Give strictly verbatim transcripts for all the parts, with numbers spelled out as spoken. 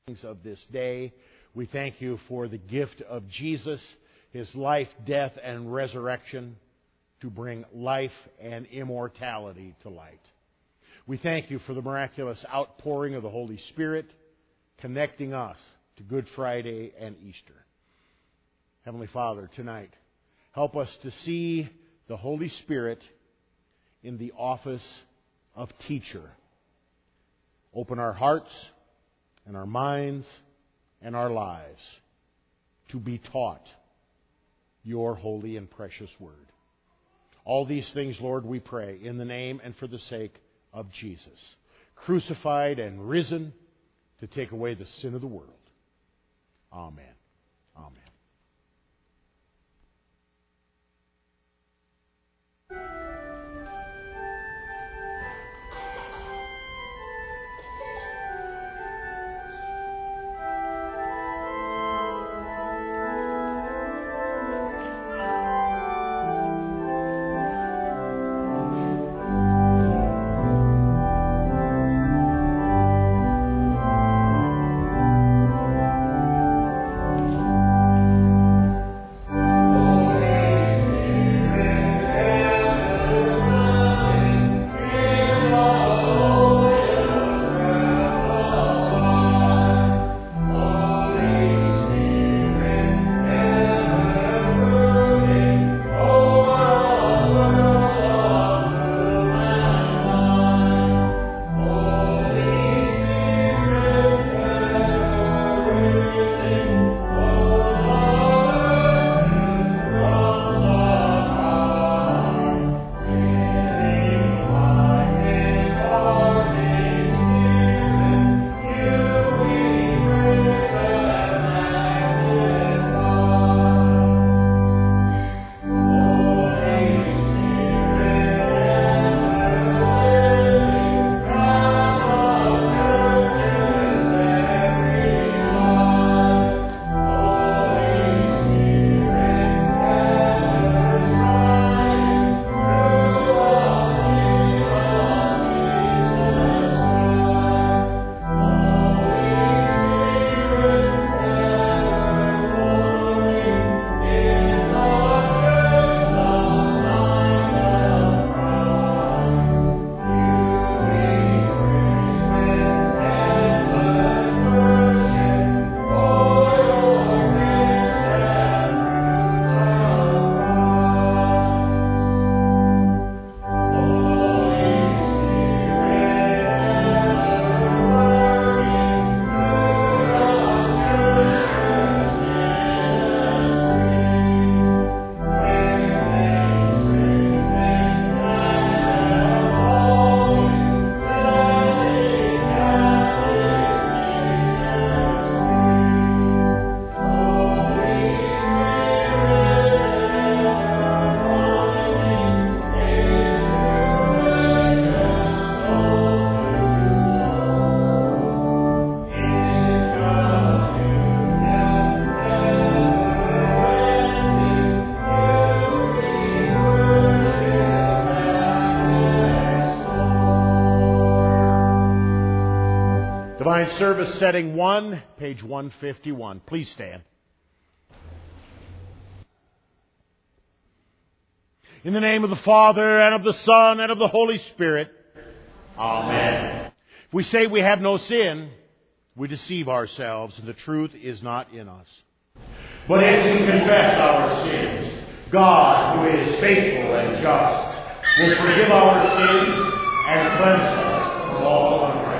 of this day. We thank you for the gift of Jesus, His life, death, and resurrection to bring life and immortality to light. We thank you for the miraculous outpouring of the Holy Spirit, connecting us to Good Friday and Easter. Heavenly Father, tonight, help us to see the Holy Spirit in the office of teacher. Open our hearts and our minds and our lives to be taught your holy and precious word. All these things, Lord, we pray in the name and for the sake of Jesus, crucified and risen to take away the sin of the world. Amen. Amen. Divine Service Setting one, page one fifty-one. Please stand. In the name of the Father, and of the Son, and of the Holy Spirit. Amen. If we say we have no sin, we deceive ourselves, and the truth is not in us. But if we confess our sins, God, who is faithful and just, will forgive our sins and cleanse us from all unrighteousness.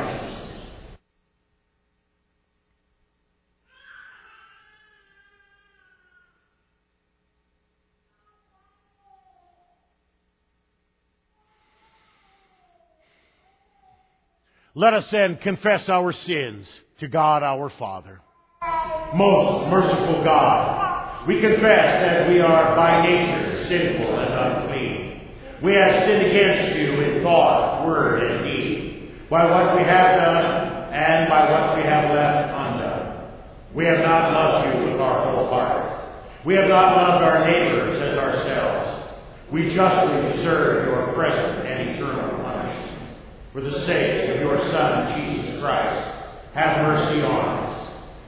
Let us then confess our sins to God our Father. Most merciful God, we confess that we are by nature sinful and unclean. We have sinned against you in thought, word, and deed, by what we have done and by what we have left undone. We have not loved you with our whole heart. We have not loved our neighbors as ourselves. We justly deserve your present and eternal punishment. For the sake of your Son, Jesus Christ, have mercy on us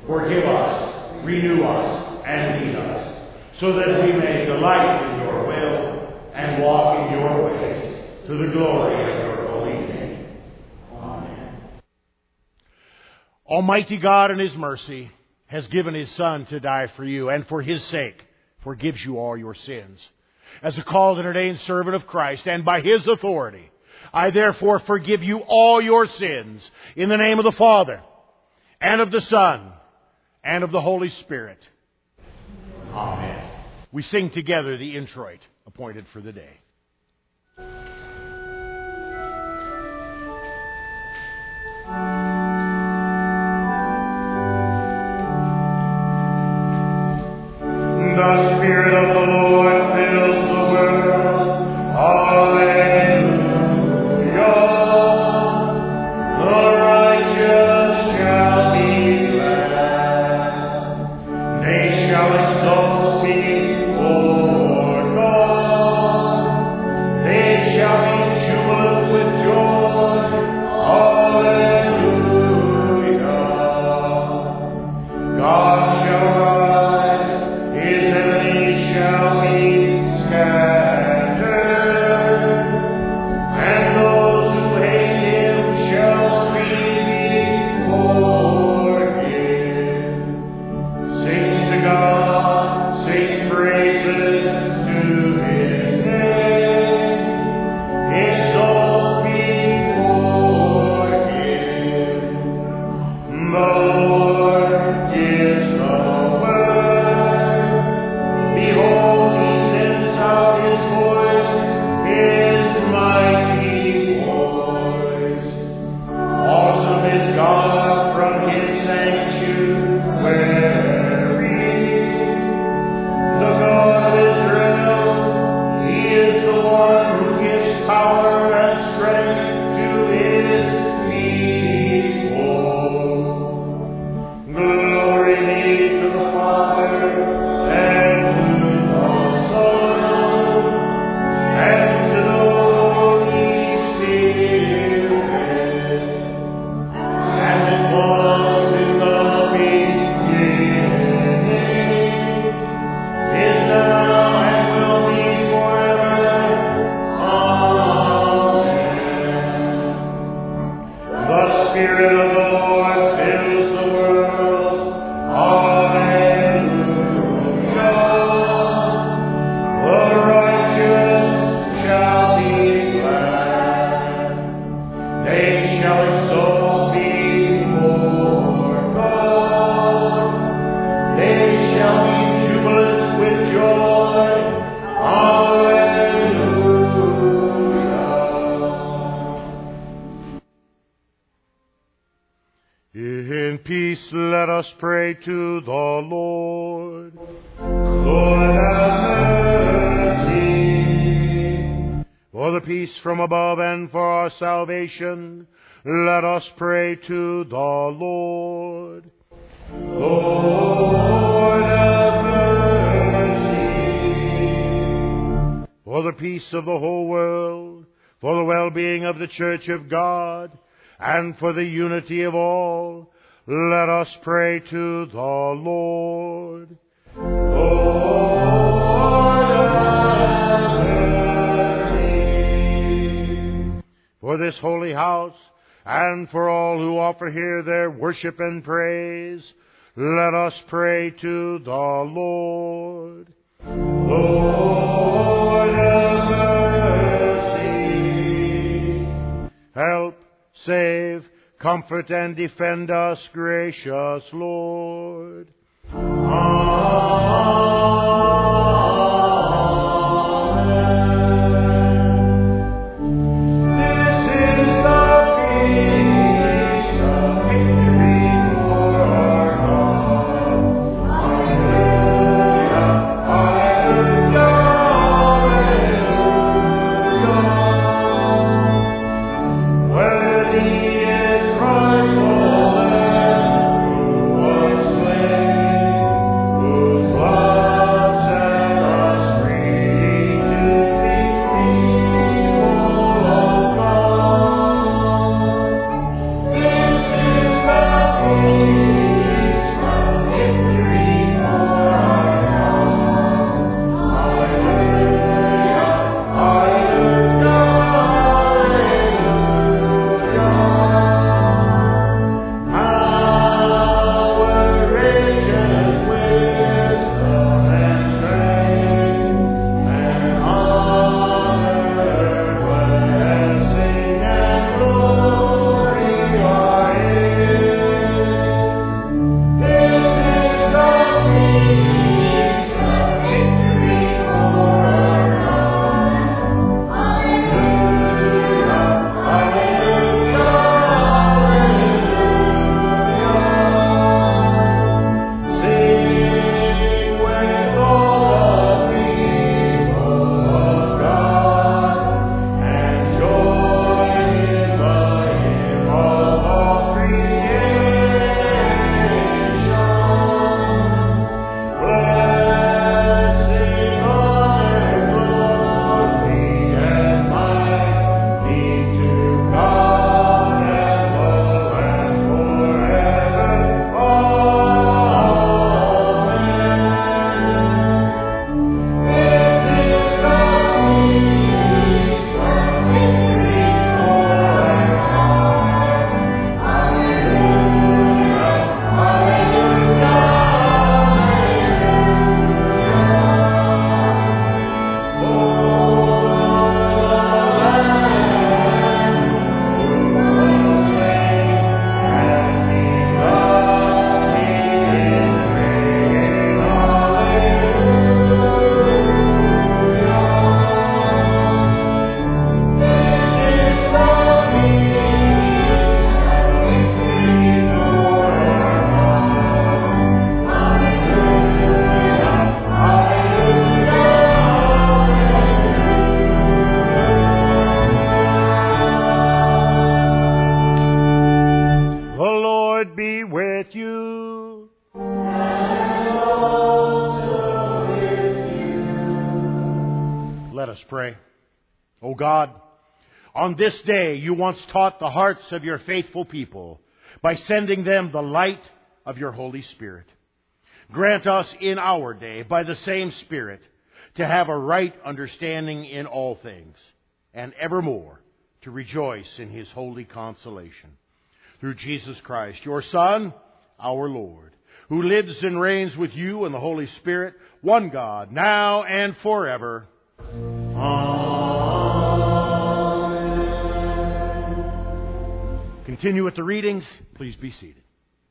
Forgive us, renew us, and lead us, so that we may delight in your will and walk in your ways, to the glory of your holy name. Amen. Almighty God in his mercy has given his Son to die for you, and for his sake forgives you all your sins. As a called and ordained servant of Christ, and by his authority, I therefore forgive you all your sins in the name of the Father, and of the Son, and of the Holy Spirit. Amen. We sing together the introit appointed for the day. The Spirit of the Lord fills the world. Alleluia. The righteous shall be glad. They shall exalt thee, O Lord God. They shall be jubilant with joy. Alleluia. God shall rise, his enemies shall be scattered, and those who hate him shall scream before him. Sing to God, sing praises to his name, exalt before him. The Lord gives the word. Behold, he sends out his voice, his mighty voice. Awesome is God from his sanctuary. The God of Israel, he is the one who gives power and strength to his people. Glory be to the Father, and to the Son, and to the Holy Spirit, as it was in the beginning, is now, and will be forever. Amen. The Spirit of the Lord fills the world. Alleluia. The righteous shall be glad. They shall exalt thee, O God. They shall be jubilant with joy. Alleluia. In peace let us pray to the Lord. Lord, have mercy. For the peace from above and for our salvation, let us pray to the Lord. Lord, have mercy. For the peace of the whole world, for the well-being of the Church of God, and for the unity of all, let us pray to the Lord. Lord, have mercy. For this holy house, and for all who offer here their worship and praise, let us pray to the Lord. Lord, have mercy. Help, save, comfort, and defend us, gracious Lord. Amen. This is the feast of victory for our God. Alleluia, alleluia, alleluia. Worthy is Christ the Lamb, who was slain, whose blood with you. And also with you. Let us pray. O God, on this day you once taught the hearts of your faithful people by sending them the light of your Holy Spirit. Grant us in our day, by the same Spirit, to have a right understanding in all things, and evermore to rejoice in His holy consolation. Through Jesus Christ, your Son, our Lord, who lives and reigns with you in the Holy Spirit, one God, now and forever. Amen. Continue with the readings. Please be seated.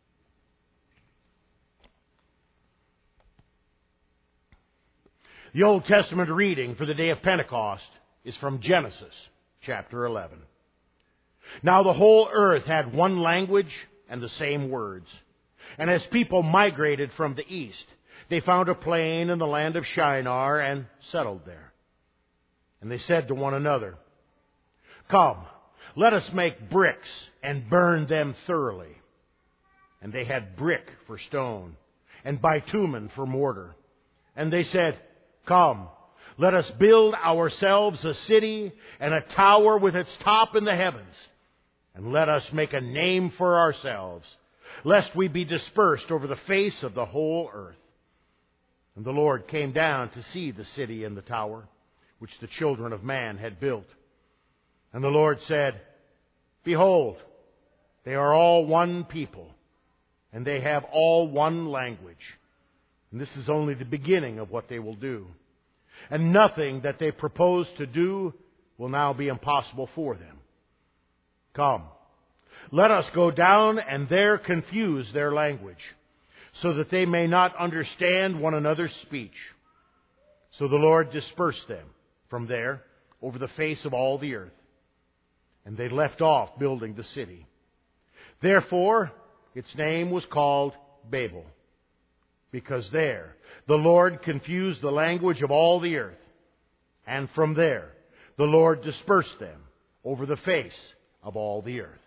The Old Testament reading for the day of Pentecost is from Genesis chapter eleven. Now the whole earth had one language and the same words. And as people migrated from the east, they found a plain in the land of Shinar and settled there. And they said to one another, "Come, let us make bricks and burn them thoroughly." And they had brick for stone and bitumen for mortar. And they said, "Come, let us build ourselves a city and a tower with its top in the heavens. And let us make a name for ourselves, lest we be dispersed over the face of the whole earth." And the Lord came down to see the city and the tower, which the children of man had built. And the Lord said, "Behold, they are all one people, and they have all one language. And this is only the beginning of what they will do. And nothing that they propose to do will now be impossible for them. Come, let us go down and there confuse their language, so that they may not understand one another's speech." So the Lord dispersed them from there over the face of all the earth. And they left off building the city. Therefore, its name was called Babel, because there the Lord confused the language of all the earth. And from there the Lord dispersed them over the face of all the earth.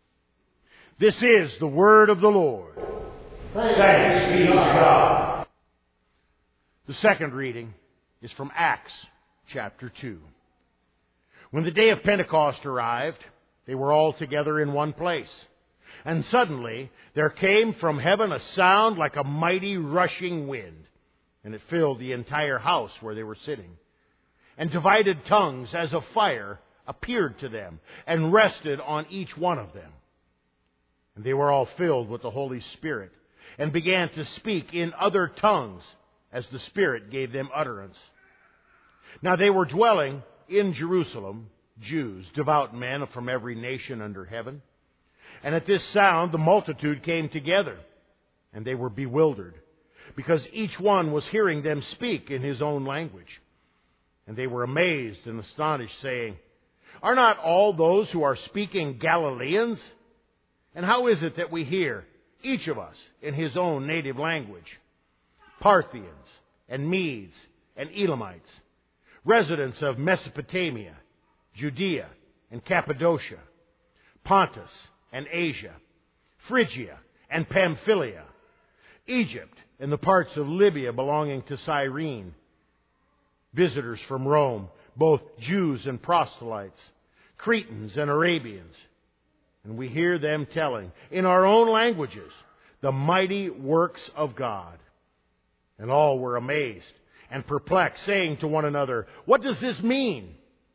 This is the word of the Lord. Thanks be to God. The second reading is from Acts chapter two. When the day of Pentecost arrived, they were all together in one place. And suddenly there came from heaven a sound like a mighty rushing wind, and it filled the entire house where they were sitting. And divided tongues as of fire appeared to them and rested on each one of them. And they were all filled with the Holy Spirit and began to speak in other tongues as the Spirit gave them utterance. Now they were dwelling in Jerusalem, Jews, devout men from every nation under heaven. And at this sound the multitude came together, and they were bewildered, because each one was hearing them speak in his own language. And they were amazed and astonished, saying, "Are not all those who are speaking Galileans? And how is it that we hear, each of us, in his own native language? Parthians and Medes and Elamites, residents of Mesopotamia, Judea and Cappadocia, Pontus and Asia, Phrygia and Pamphylia, Egypt and the parts of Libya belonging to Cyrene, visitors from Rome, both Jews and proselytes, Cretans and Arabians. And we hear them telling, in our own languages, the mighty works of God." And all were amazed and perplexed, saying to one another, "What does this mean?"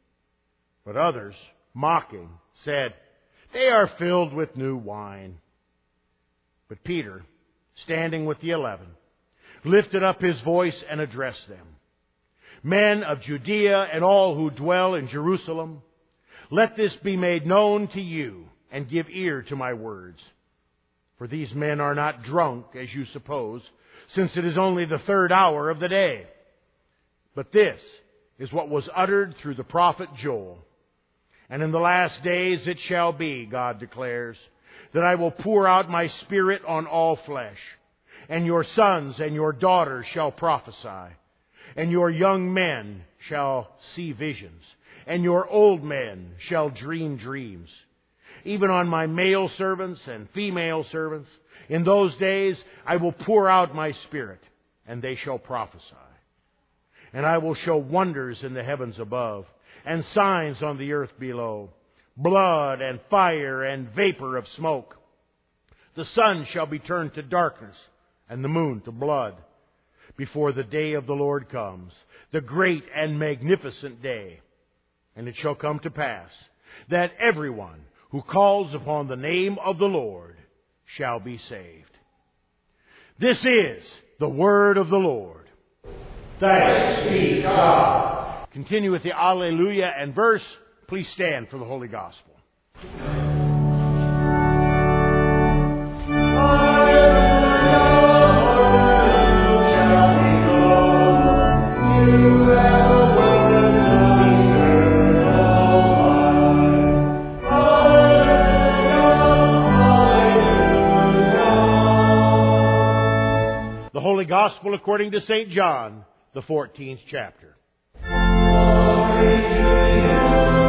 But others, mocking, said, "They are filled with new wine." But Peter, standing with the eleven, lifted up his voice and addressed them. "Men of Judea and all who dwell in Jerusalem, let this be made known to you, and give ear to my words. For these men are not drunk, as you suppose, since it is only the third hour of the day. But this is what was uttered through the prophet Joel. And in the last days it shall be, God declares, that I will pour out my Spirit on all flesh, and your sons and your daughters shall prophesy, and your young men shall see visions, and your old men shall dream dreams. Even on my male servants and female servants, In those days I will pour out my Spirit, and they shall prophesy. And I will show wonders in the heavens above, and signs on the earth below, blood and fire and vapor of smoke. The sun shall be turned to darkness, and the moon to blood, before the day of the Lord comes, the great and magnificent day. And it shall come to pass that everyone who calls upon the name of the Lord shall be saved. This is the word of the Lord. Thanks be to God. Continue with the Alleluia and verse. Please stand for the Holy Gospel. The Holy Gospel according to Saint John, the fourteenth chapter. Glory to you,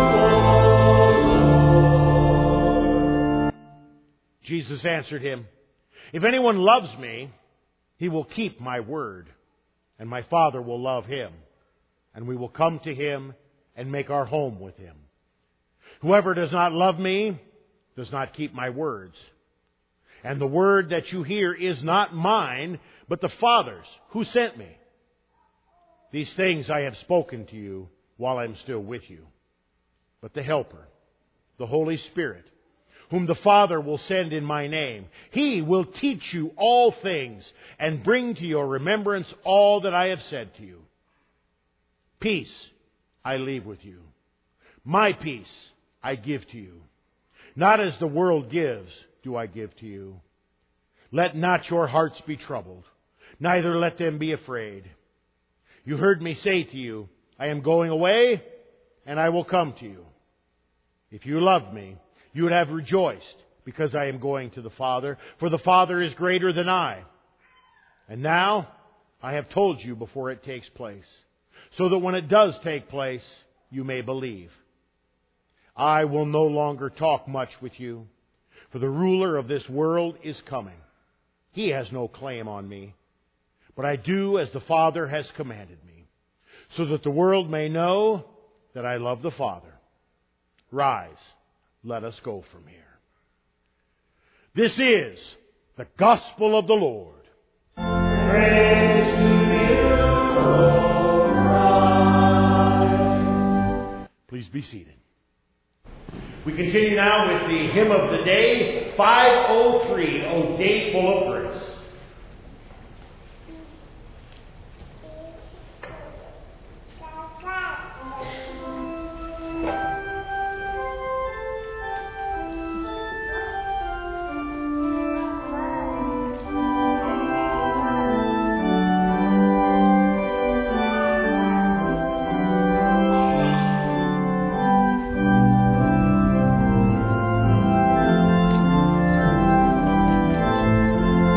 O Lord. Jesus answered him, "If anyone loves me, he will keep my word, and my Father will love him, and we will come to him and make our home with him. Whoever does not love me does not keep my words. And the word that you hear is not mine, but the Father's who sent me. These things I have spoken to you while I am still with you. But the Helper, the Holy Spirit, whom the Father will send in my name, He will teach you all things and bring to your remembrance all that I have said to you. Peace I leave with you. My peace I give to you. Not as the world gives do I give to you. Let not your hearts be troubled, neither let them be afraid. You heard me say to you, I am going away, and I will come to you. If you loved me, you would have rejoiced, because I am going to the Father, for the Father is greater than I. And now I have told you before it takes place, so that when it does take place, you may believe. I will no longer talk much with you, for the ruler of this world is coming. He has no claim on me, but I do as the Father has commanded me, so that the world may know that I love the Father. Rise, let us go from here. This is the gospel of the Lord. Praise to you, O Christ. Please be seated. We continue now with the hymn of the day, five oh three, O Day Full of Grace. Thank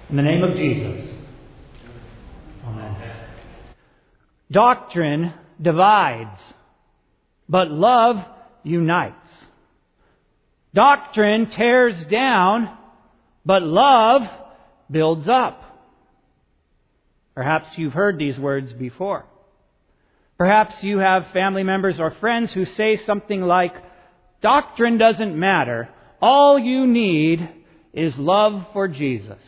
In the name of Jesus. Amen. Doctrine divides, but love unites. Doctrine tears down, but love builds up. Perhaps you've heard these words before. Perhaps you have family members or friends who say something like, doctrine doesn't matter. All you need is love for Jesus.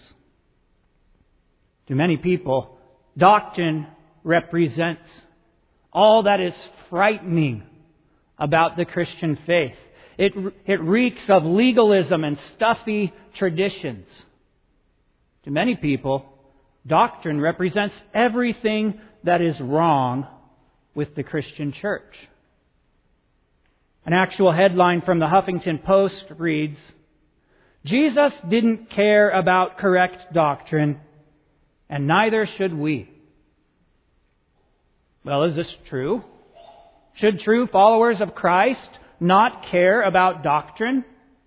To many people, doctrine represents all that is frightening about the Christian faith. It, it reeks of legalism and stuffy traditions. To many people, doctrine represents everything that is wrong with the Christian church. An actual headline from the Huffington Post reads, Jesus didn't care about correct doctrine, and neither should we. Well, is this true? Should true followers of Christ not care about doctrine?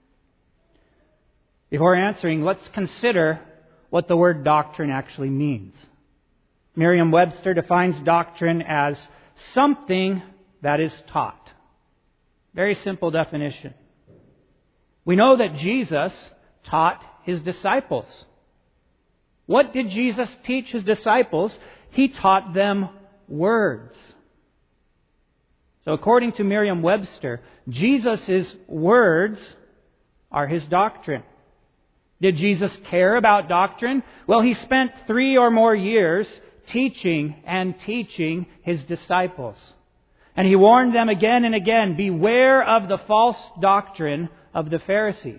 Before answering, let's consider what the word doctrine actually means. Merriam-Webster defines doctrine as something that is taught. Very simple definition. We know that Jesus taught His disciples. What did Jesus teach His disciples? He taught them words. So according to Merriam-Webster, Jesus' words are His doctrine. Did Jesus care about doctrine? Well, He spent three or more years teaching and teaching His disciples. And He warned them again and again, beware of the false doctrine of the Pharisees.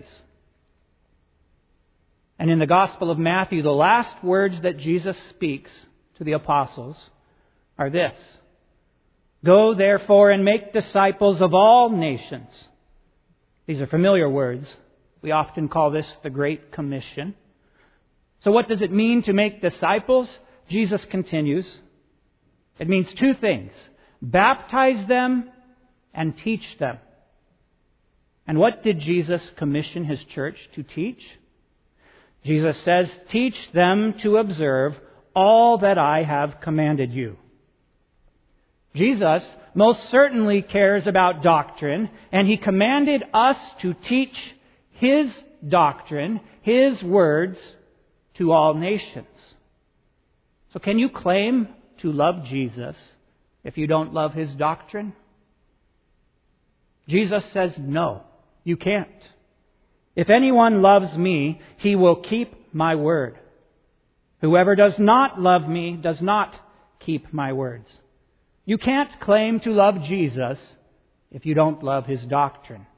And in the Gospel of Matthew, the last words that Jesus speaks to the apostles are this: Go therefore and make disciples of all nations. These are familiar words. We often call this the Great Commission. So what does it mean to make disciples? Jesus continues. It means two things: baptize them and teach them. And what did Jesus commission His church to teach? Jesus says, teach them to observe all that I have commanded you. Jesus most certainly cares about doctrine, and He commanded us to teach His doctrine, His words, to all nations. So can you claim to love Jesus if you don't love His doctrine? Jesus says, no, you can't. If anyone loves me, he will keep my word. Whoever does not love me does not keep my words. You can't claim to love Jesus if you don't love His doctrine.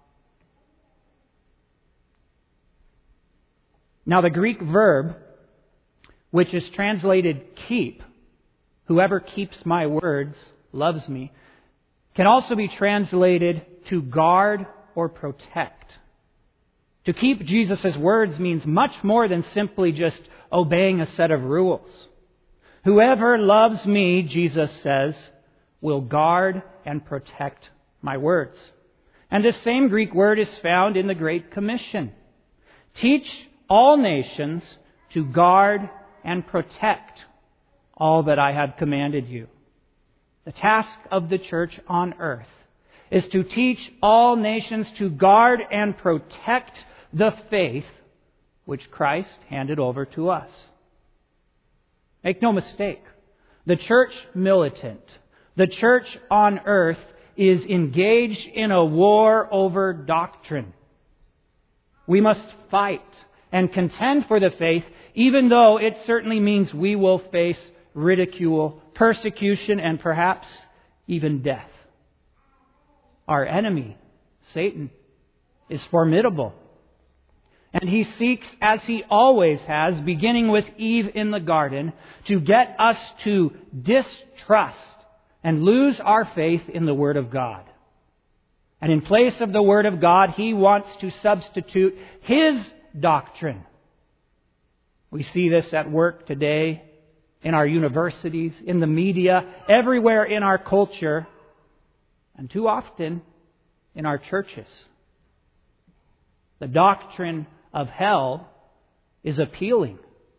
Now, the Greek verb, which is translated keep, whoever keeps my words loves me, can also be translated to guard or protect. To keep Jesus' words means much more than simply just obeying a set of rules. Whoever loves me, Jesus says, will guard and protect my words. And this same Greek word is found in the Great Commission. Teach all nations to guard and protect all that I have commanded you. The task of the church on earth is to teach all nations to guard and protect the faith which Christ handed over to us. Make no mistake, the church militant, the church on earth is engaged in a war over doctrine. We must fight and contend for the faith, even though it certainly means we will face ridicule, persecution, and perhaps even death. Our enemy, Satan, is formidable. And he seeks, as he always has, beginning with Eve in the garden, to get us to distrust and lose our faith in the Word of God. And in place of the Word of God, he wants to substitute his doctrine. We see this at work today, in our universities, in the media, everywhere in our culture, and too often in our churches. The doctrine of hell is appealing.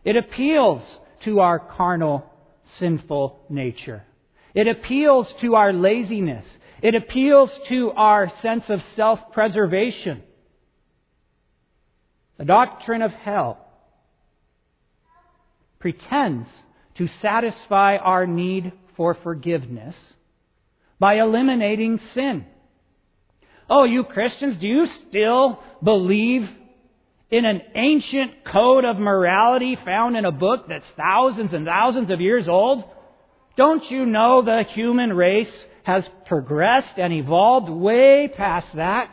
It appeals to our carnal, sinful nature. It appeals to our laziness. It appeals to our sense of self-preservation. The doctrine of hell pretends to satisfy our need for forgiveness by eliminating sin. Oh, you Christians, do you still believe in an ancient code of morality found in a book that's thousands and thousands of years old? Don't you know the human race has progressed and evolved way past that?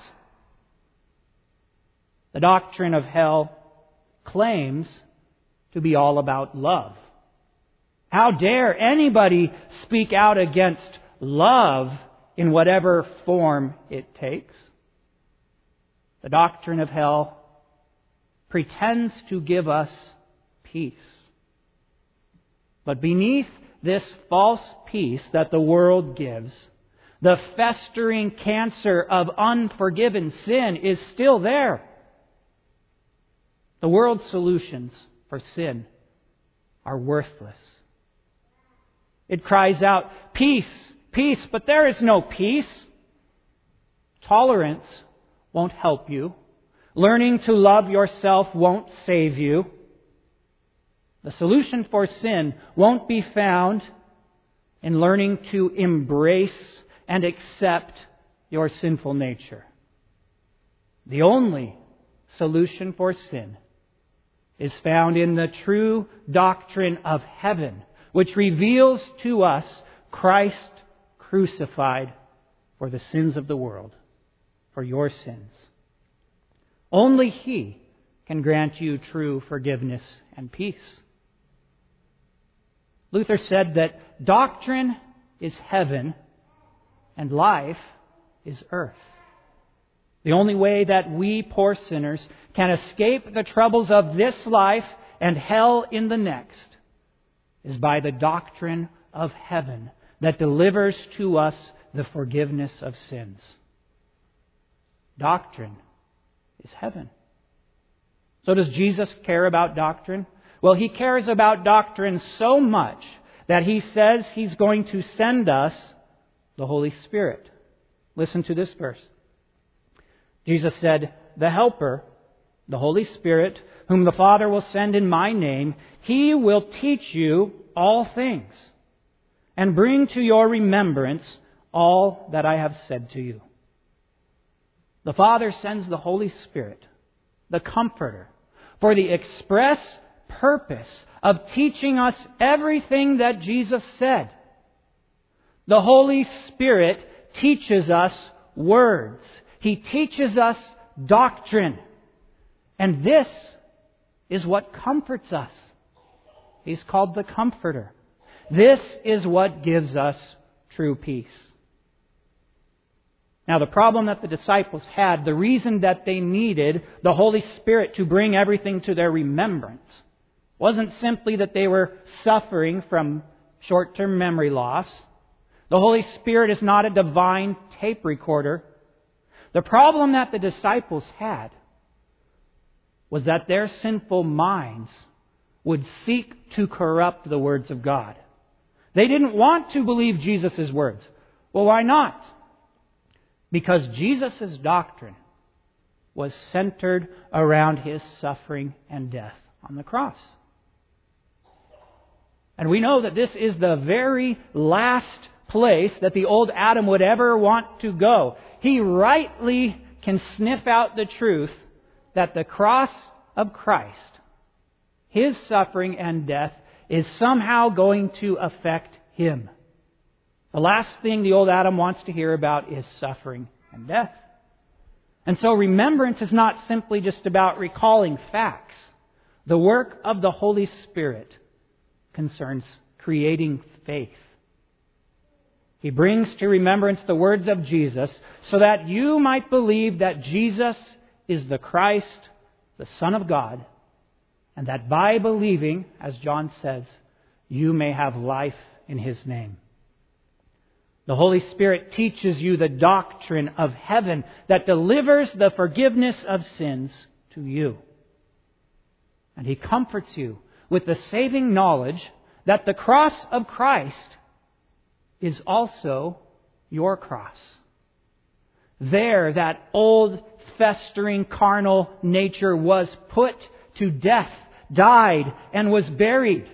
The doctrine of hell claims to be all about love. How dare anybody speak out against love in whatever form it takes? The doctrine of hell pretends to give us peace. But beneath this false peace that the world gives, the festering cancer of unforgiven sin is still there. The world's solutions for sin are worthless. It cries out, peace, peace, but there is no peace. Tolerance won't help you. Learning to love yourself won't save you. The solution for sin won't be found in learning to embrace and accept your sinful nature. The only solution for sin is found in the true doctrine of heaven, which reveals to us Christ crucified for the sins of the world, for your sins. Only He can grant you true forgiveness and peace. Luther said that doctrine is heaven and life is earth. The only way that we poor sinners can escape the troubles of this life and hell in the next is by the doctrine of heaven that delivers to us the forgiveness of sins. Doctrine is heaven. So does Jesus care about doctrine? Well, He cares about doctrine so much that He says He's going to send us the Holy Spirit. Listen to this verse. Jesus said, "The Helper, the Holy Spirit, whom the Father will send in my name, He will teach you all things and bring to your remembrance all that I have said to you." The Father sends the Holy Spirit, the Comforter, for the express purpose of teaching us everything that Jesus said. The Holy Spirit teaches us words. He teaches us doctrine. And this is what comforts us. He's called the Comforter. This is what gives us true peace. Now, the problem that the disciples had, the reason that they needed the Holy Spirit to bring everything to their remembrance, wasn't simply that they were suffering from short-term memory loss. The Holy Spirit is not a divine tape recorder. The problem that the disciples had was that their sinful minds would seek to corrupt the words of God. They didn't want to believe Jesus' words. Well, why not? Because Jesus' doctrine was centered around His suffering and death on the cross. And we know that this is the very last place that the old Adam would ever want to go. He rightly can sniff out the truth that the cross of Christ, His suffering and death, is somehow going to affect him. The last thing the old Adam wants to hear about is suffering and death. And so remembrance is not simply just about recalling facts. The work of the Holy Spirit concerns creating faith. He brings to remembrance the words of Jesus so that you might believe that Jesus is the Christ, the Son of God, and that by believing, as John says, you may have life in His name. The Holy Spirit teaches you the doctrine of heaven that delivers the forgiveness of sins to you. And He comforts you with the saving knowledge that the cross of Christ is also your cross. There, that old, festering, carnal nature was put to death, died, and was buried.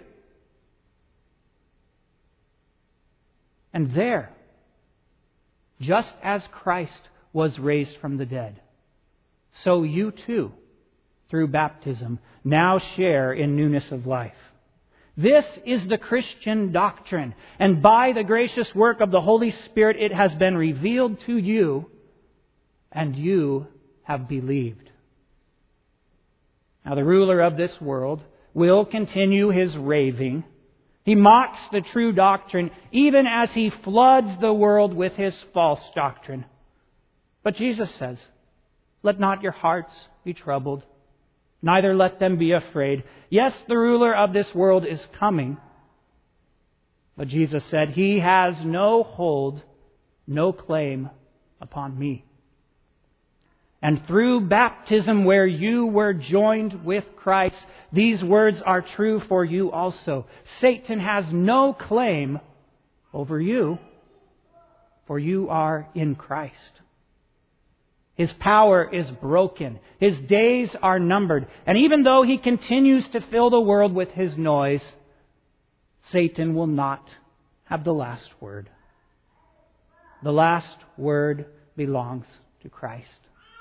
And there, just as Christ was raised from the dead, so you too, through baptism, now share in newness of life. This is the Christian doctrine, and by the gracious work of the Holy Spirit it has been revealed to you, and you have believed. Now the ruler of this world will continue his raving. He mocks the true doctrine, even as he floods the world with his false doctrine. But Jesus says, "Let not your hearts be troubled, neither let them be afraid. Yes, the ruler of this world is coming." But Jesus said, "He has no hold, no claim upon me." And through baptism, where you were joined with Christ, these words are true for you also. Satan has no claim over you, for you are in Christ. His power is broken. His days are numbered. And even though he continues to fill the world with his noise, Satan will not have the last word. The last word belongs to Christ.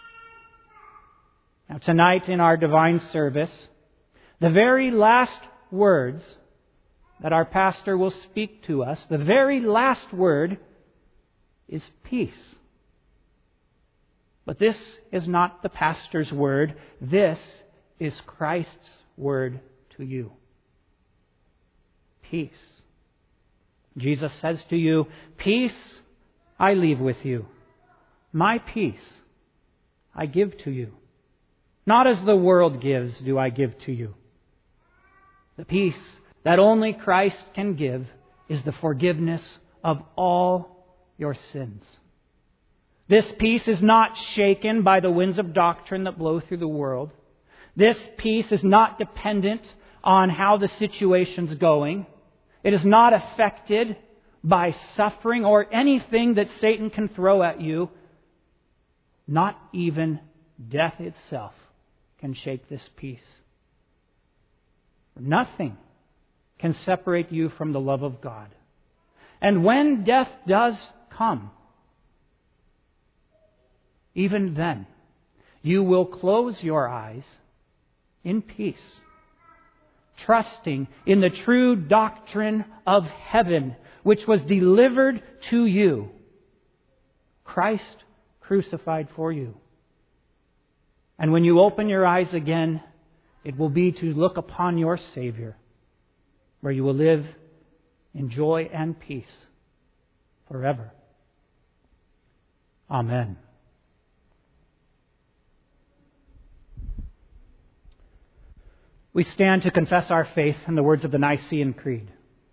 Now, tonight in our divine service, the very last words that our pastor will speak to us, the very last word is peace. But this is not the pastor's word. This is Christ's word to you. Peace. Jesus says to you, "Peace I leave with you. My peace I give to you. Not as the world gives do I give to you." The peace that only Christ can give is the forgiveness of all your sins. This peace is not shaken by the winds of doctrine that blow through the world. This peace is not dependent on how the situation's going. It is not affected by suffering or anything that Satan can throw at you. Not even death itself can shake this peace. Nothing can separate you from the love of God. And when death does come, even then, you will close your eyes in peace, trusting in the true doctrine of heaven, which was delivered to you, Christ crucified for you. And when you open your eyes again, it will be to look upon your Savior, where you will live in joy and peace forever. Amen. We stand to confess our faith in the words of the Nicene Creed.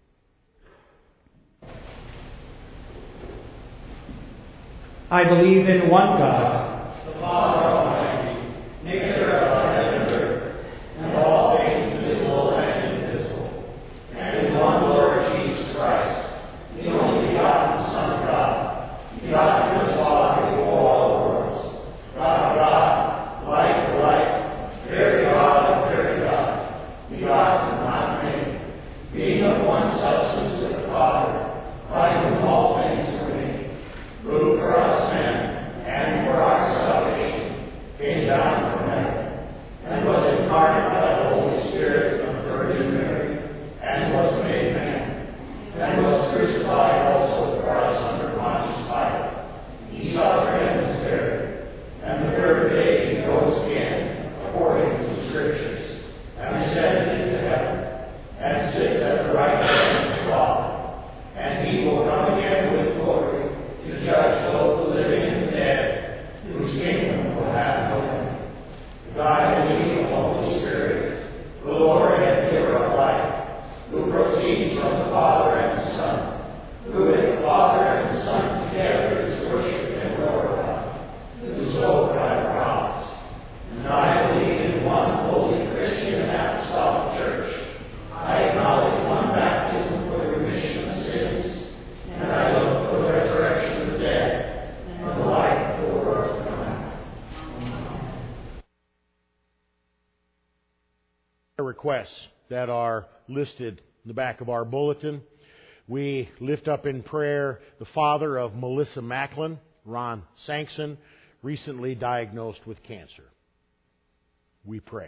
I believe in one God, the Father Almighty, maker of heaven and earth, and all things visible and invisible, and in one Lord Jesus Christ, the only begotten Son of God, begotten of His Father before all worlds, God of God, light of light, very God of very God, begotten, not made, being of one substance with the Father, by whom all things were made, who for us men, and for our salvation, came down from heaven, and was incarnate by the Holy Spirit of the Virgin Mary, and was made man, and was crucified also for us under Pontius Pilate. He suffered and was buried, and the third day he rose again, according to the Scriptures, and ascended into heaven, and sits at the right hand of God, and he will come again with glory to judge both the living and the dead, whose kingdom will have no end. God in me, the Holy Spirit, the Lord and giver of life, who proceeds from the Father and the Son, who with the Father and the Son together is worshipped and glorified, who spoke by the prophets. And I believe in one holy Christian and apostolic church. requests that are listed in the back of our bulletin. We lift up in prayer the father of Melissa Macklin, Ron Sankson, recently diagnosed with cancer. We pray.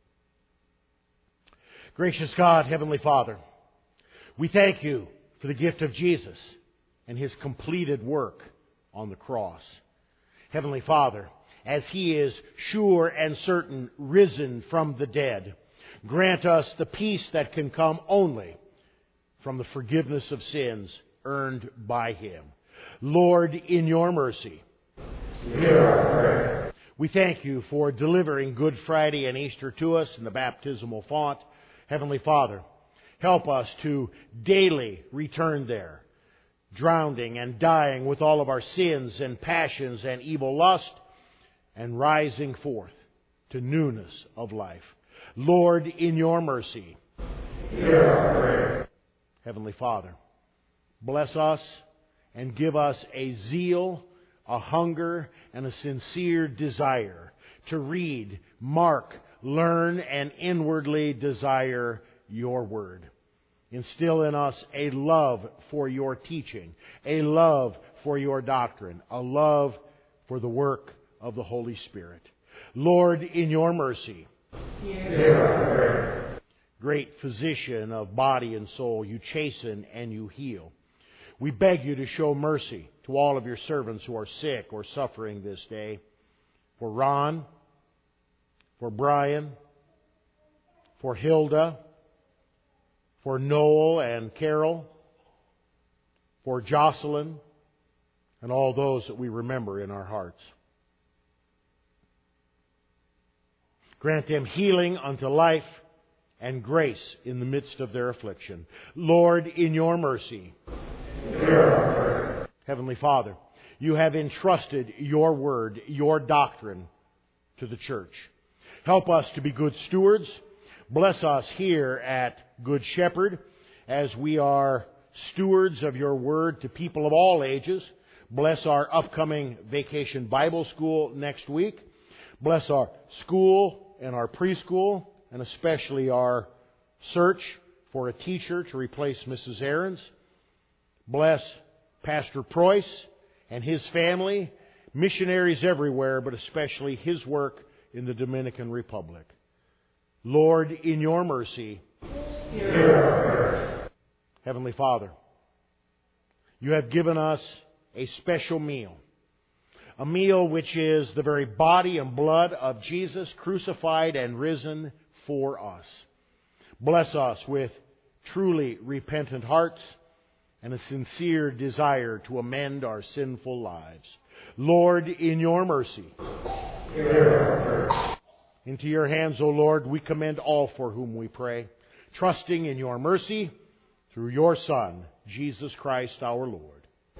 Gracious God, Heavenly Father, we thank you for the gift of Jesus and His completed work on the cross. Heavenly Father, as He is sure and certain risen from the dead, grant us the peace that can come only from the forgiveness of sins earned by Him. Lord, in your mercy, hear our prayer. We thank you for delivering Good Friday and Easter to us in the baptismal font. Heavenly Father, help us to daily return there, drowning and dying with all of our sins and passions and evil lust, and rising forth to newness of life. Lord, in your mercy, hear our prayer. Heavenly Father, bless us and give us a zeal, a hunger, and a sincere desire to read, mark, learn, and inwardly desire your word. Instill in us a love for your teaching, a love for your doctrine, a love for the work of the Holy Spirit. Lord, in your mercy, hear our prayer. Great physician of body and soul, you chasten and you heal. We beg you to show mercy to all of your servants who are sick or suffering this day. For Ron, for Brian, for Hilda, for Noel and Carol, for Jocelyn, and all those that we remember in our hearts. Grant them healing unto life and grace in the midst of their affliction. Lord, in your mercy, hear our prayer. Heavenly Father, you have entrusted your word, your doctrine to the church. Help us to be good stewards. Bless us here at Good Shepherd as we are stewards of your word to people of all ages. Bless our upcoming Vacation Bible School next week. Bless our school and our preschool, and especially our search for a teacher to replace Missus Ahrens. Bless Pastor Preuss and his family, missionaries everywhere, but especially his work in the Dominican Republic. Lord, in your mercy, hear our prayer. Heavenly Father, you have given us a special meal. A meal which is the very body and blood of Jesus crucified and risen for us. Bless us with truly repentant hearts and a sincere desire to amend our sinful lives. Lord, in your mercy, Hear our prayer. into your hands, O Lord, we commend all for whom we pray, trusting in your mercy through your Son, Jesus Christ our Lord.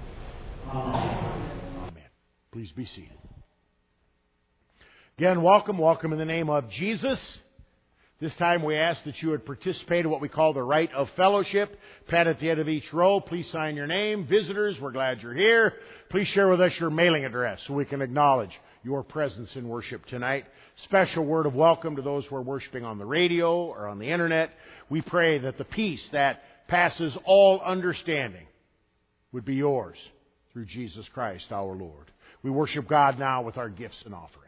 Amen. Amen. Please be seated. Again, welcome. Welcome in the name of Jesus. This time we ask that you would participate in what we call the rite of fellowship. Pen at the end of each row. Please sign your name. Visitors, we're glad you're here. Please share with us your mailing address so we can acknowledge your presence in worship tonight. Special word of welcome to those who are worshiping on the radio or on the internet. We pray that the peace that passes all understanding would be yours through Jesus Christ our Lord. We worship God now with our gifts and offerings.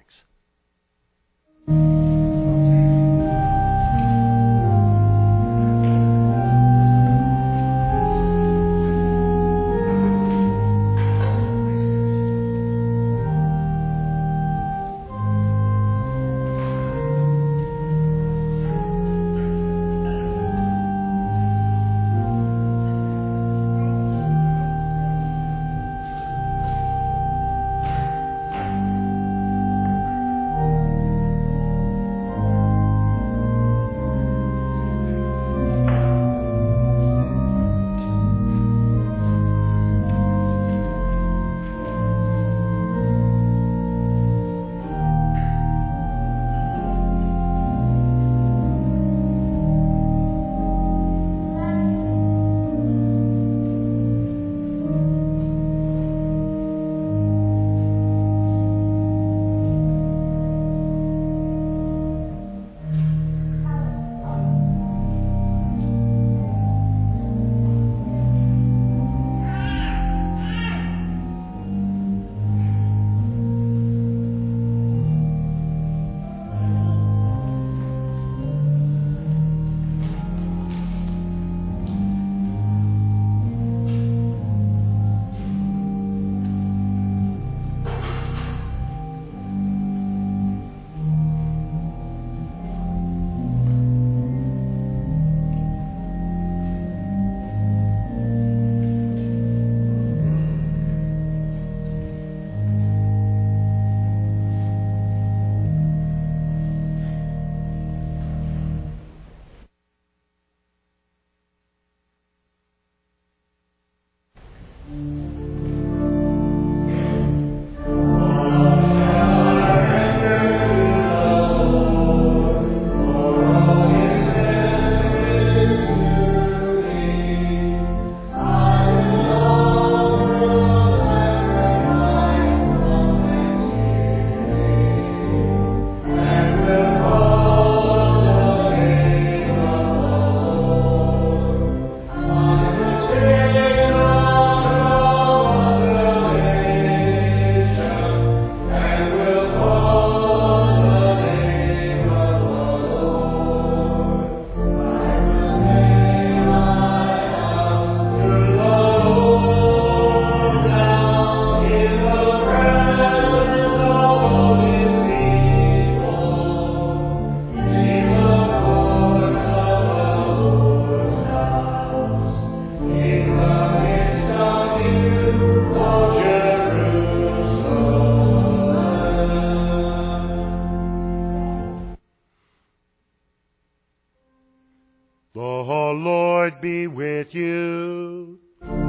The Lord be with you.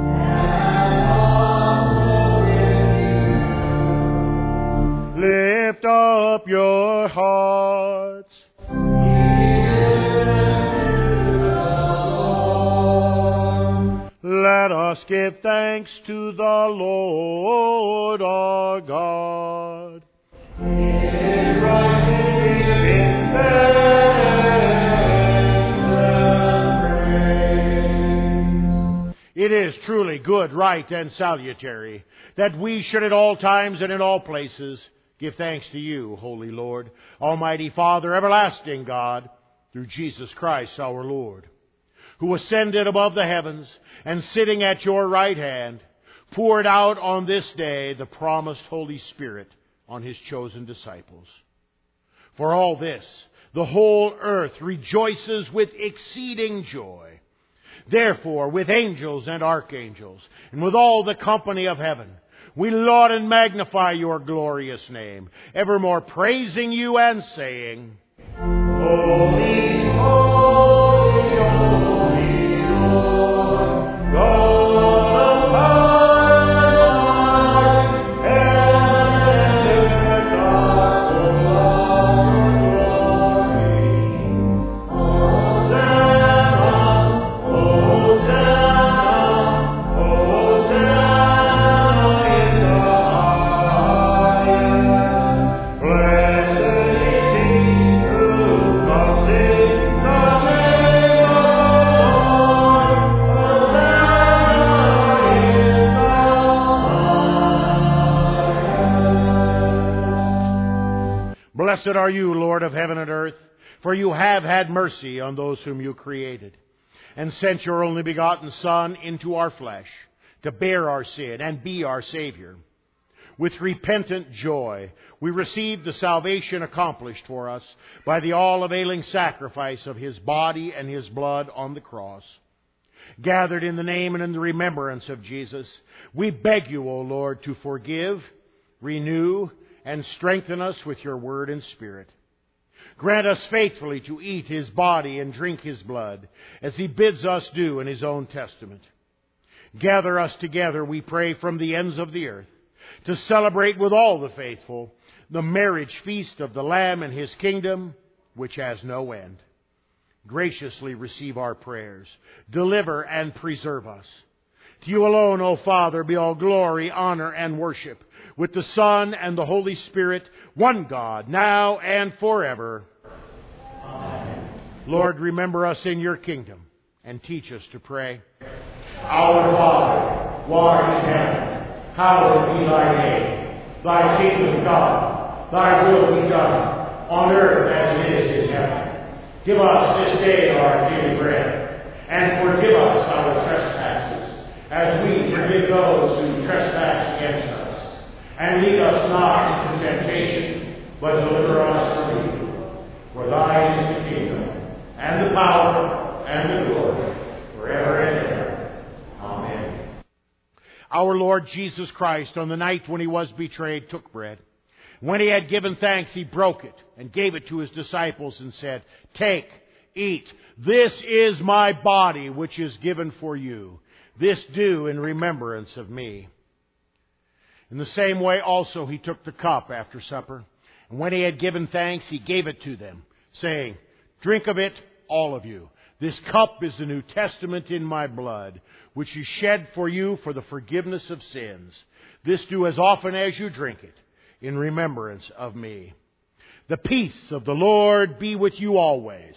Lift up your hearts. Let us give thanks to the Lord our God. It is right to give Him thanks and praise. It is truly good, right, and salutary that we should at all times and in all places give thanks to you, Holy Lord, Almighty Father, everlasting God, through Jesus Christ our Lord, who ascended above the heavens and sitting at your right hand, poured out on this day the promised Holy Spirit on His chosen disciples. For all this, the whole earth rejoices with exceeding joy. Therefore, with angels and archangels, and with all the company of heaven, we laud and magnify your glorious name, evermore praising you and saying, Holy, holy, holy Lord, God of power, heaven and earth are full of your glory. Hosanna, Hosanna, Hosanna in the highest. Blessed is He who comes in the name of the Lord. Hosanna in the highest. Blessed are you, Lord of heaven and earth, for you have had mercy on those whom you created, and sent your only begotten Son into our flesh, to bear our sin and be our Savior. With repentant joy, we receive the salvation accomplished for us by the all-availing sacrifice of His body and His blood on the cross. Gathered in the name and in the remembrance of Jesus, we beg you, O Lord, to forgive, renew, and strengthen us with your word and spirit. Grant us faithfully to eat His body and drink His blood, as He bids us do in His own testament. Gather us together, we pray, from the ends of the earth, to celebrate with all the faithful the marriage feast of the Lamb and His kingdom, which has no end. Graciously receive our prayers. Deliver and preserve us. To you alone, O Father, be all glory, honor, and worship, with the Son and the Holy Spirit, one God, now and forever. Amen. Lord, remember us in your kingdom, and teach us to pray. Our Father, who art in heaven, hallowed be thy name. Thy kingdom come, thy will be done, on earth as it is in heaven. Give us this day our daily bread, and forgive us our trespasses, as we forgive those who trespass against us. And lead us not into temptation, but deliver us from evil. For thine is the kingdom, and the power, and the glory, forever and ever. Amen. Our Lord Jesus Christ, on the night when He was betrayed, took bread. When He had given thanks, He broke it and gave it to His disciples and said, Take, eat. This is my body, which is given for you. This do in remembrance of me. In the same way also He took the cup after supper, and when He had given thanks, He gave it to them, saying, Drink of it, all of you. This cup is the New Testament in my blood, which is shed for you for the forgiveness of sins. This do as often as you drink it, in remembrance of me. The peace of the Lord be with you always.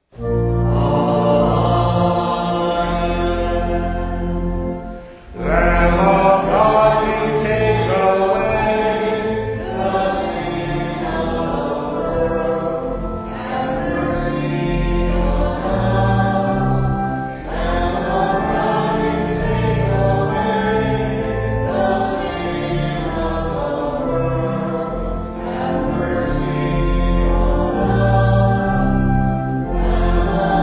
Lamb of God, you take away the sin of the world. Have mercy on us. Lamb of God, you take away the sin of the world. Have mercy on us. Lamb of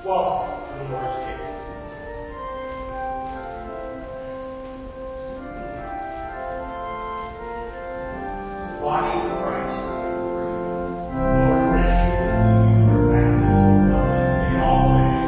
Welcome to the Lord's table. Body of Christ. Lord bless you and your family in all ways.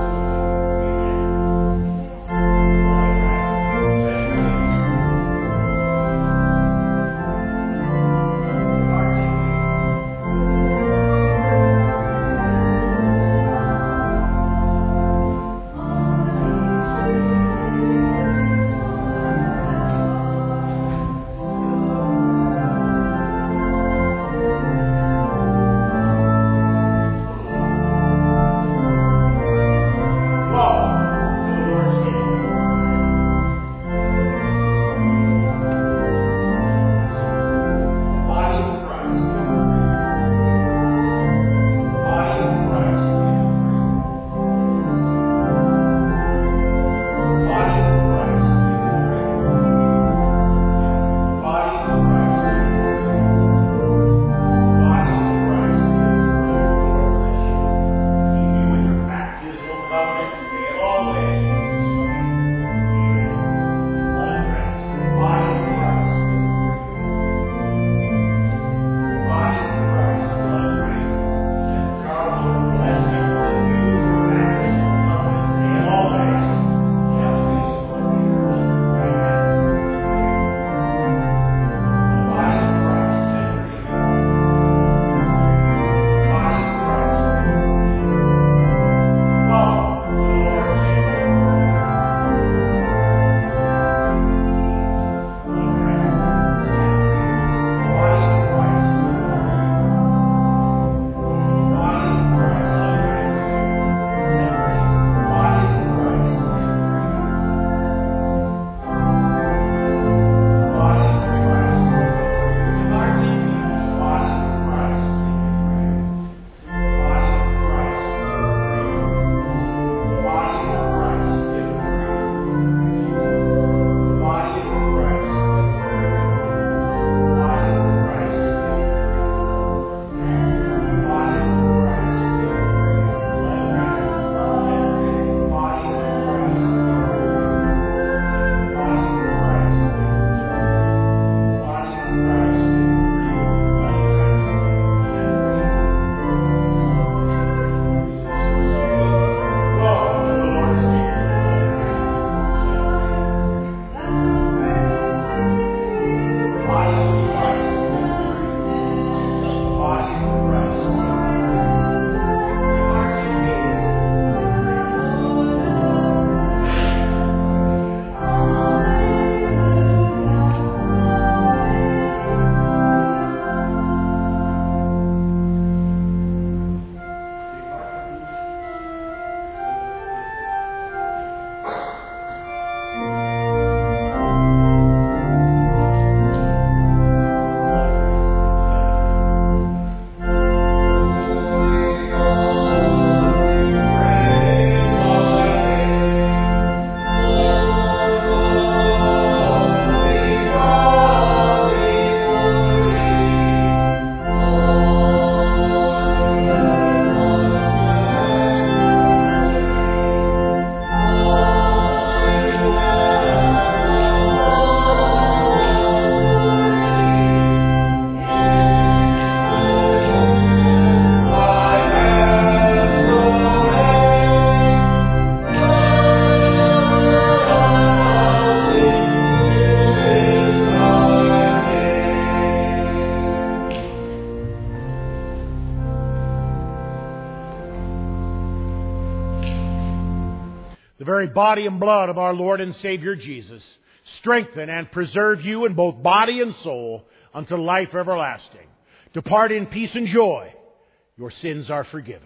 the very body and blood of our Lord and Savior Jesus, strengthen and preserve you in both body and soul unto life everlasting. Depart in peace and joy. Your sins are forgiven.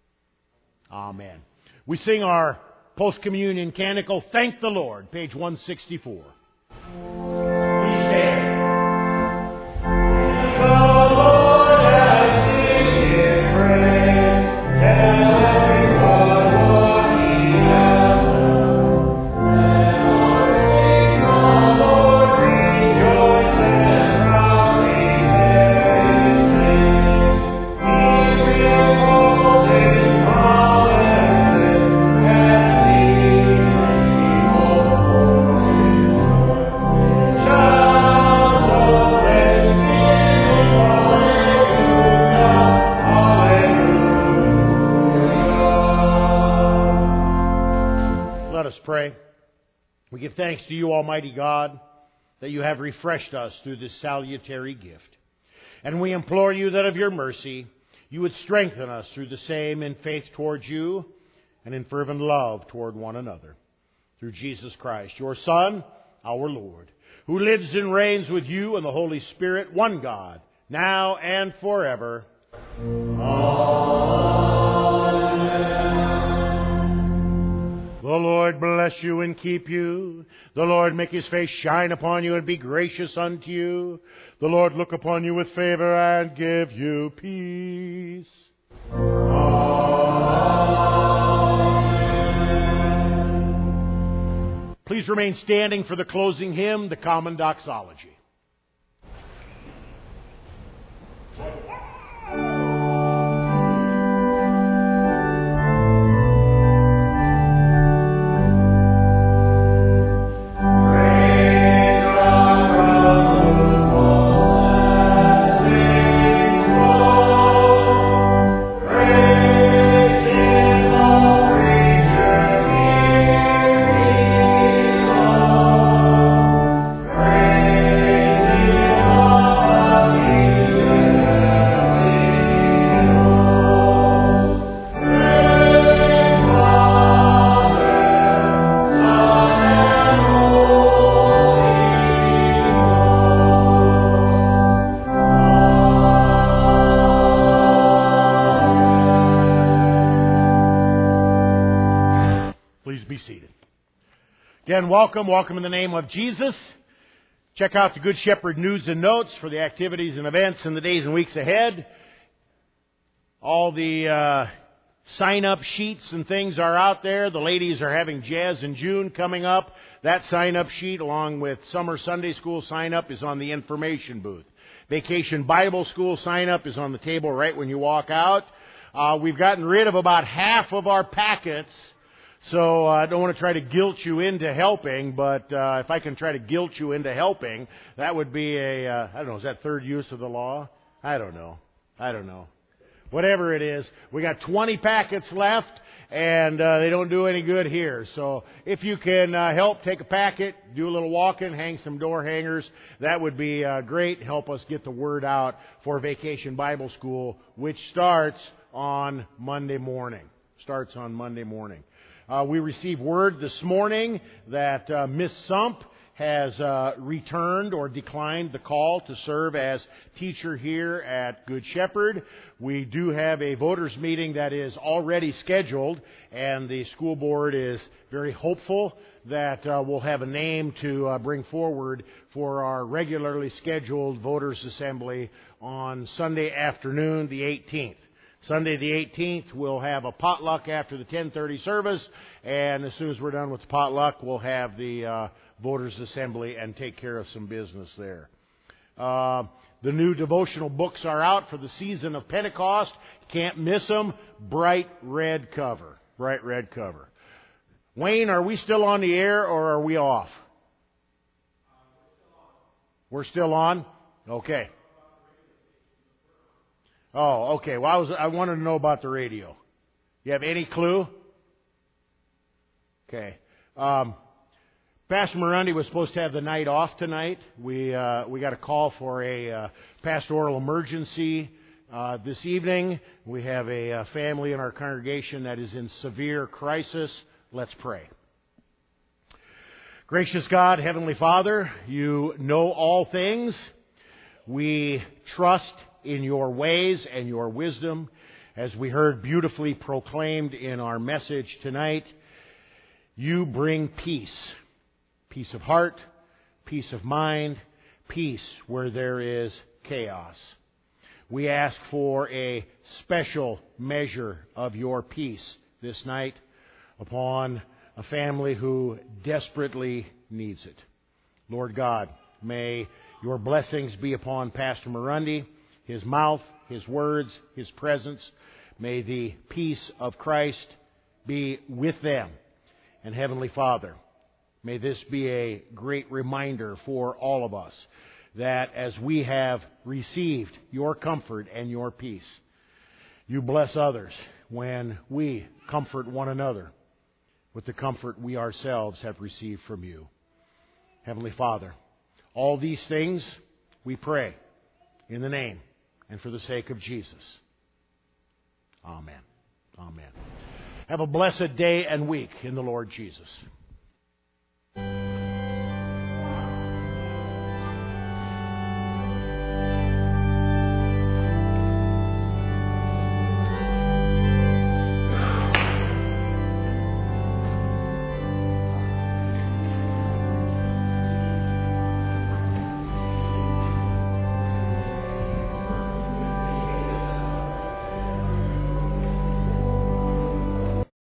Amen. We sing our post-communion canticle, Thank the Lord, page one sixty-four. We stand. The Lord has seen His praise. Tell everyone what He has done. Let all sing, the Lord rejoice and proudly bear His name. He will hold His promise. We give thanks to you, Almighty God, that you have refreshed us through this salutary gift. And we implore you that of your mercy you would strengthen us through the same in faith towards you and in fervent love toward one another. Through Jesus Christ, your Son, our Lord, who lives and reigns with you and the Holy Spirit, one God, now and forever. Amen. The Lord bless you and keep you. The Lord make his face shine upon you and be gracious unto you. The Lord look upon you with favor and give you peace. Amen. Please remain standing for the closing hymn, the Common Doxology. Again, welcome. Welcome in the name of Jesus. Check out the Good Shepherd news and notes for the activities and events in the days and weeks ahead. All the uh, sign-up sheets and things are out there. The ladies are having Jazz in June coming up. That sign-up sheet, along with Summer Sunday School sign-up, is on the information booth. Vacation Bible School sign-up is on the table right when you walk out. Uh, we've gotten rid of about half of our packets. So uh, I don't want to try to guilt you into helping, but uh, if I can try to guilt you into helping, that would be a, uh, I don't know, is that third use of the law? I don't know. I don't know. Whatever it is, we got twenty packets left, and uh, they don't do any good here. So if you can uh, help take a packet, do a little walking, hang some door hangers, that would be uh, great. Help us get the word out for Vacation Bible School, which starts on Monday morning. Starts on Monday morning. Uh, we received word this morning that uh, Miss Sump has uh, returned or declined the call to serve as teacher here at Good Shepherd. We do have a voters meeting that is already scheduled, and the school board is very hopeful that uh, we'll have a name to uh, bring forward for our regularly scheduled voters assembly on Sunday afternoon, the eighteenth. Sunday the eighteenth, we'll have a potluck after the ten thirty service, and as soon as we're done with the potluck, we'll have the uh, voters' assembly and take care of some business there. Uh, the new devotional books are out for the season of Pentecost. Can't miss them. Bright red cover. Bright red cover. Wayne, are we still on the air or are we off? We're still on? Okay. Oh, okay. Well, I was I wanted to know about the radio. You have any clue? Okay. Um, Pastor Morundi was supposed to have the night off tonight. We uh, we got a call for a uh, pastoral emergency uh, this evening. We have a uh, family in our congregation that is in severe crisis. Let's pray. Gracious God, Heavenly Father, you know all things. We trust in your ways and your wisdom, as we heard beautifully proclaimed in our message tonight. You bring peace, peace of heart, peace of mind, peace where there is chaos. We ask for a special measure of your peace this night upon a family who desperately needs it. Lord God, may your blessings be upon Pastor Morundi, his mouth, his words, his presence. May the peace of Christ be with them. And Heavenly Father, may this be a great reminder for all of us that as we have received your comfort and your peace, you bless others when we comfort one another with the comfort we ourselves have received from you. Heavenly Father, all these things we pray in the name and for the sake of Jesus. Amen. Amen. Have a blessed day and week in the Lord Jesus.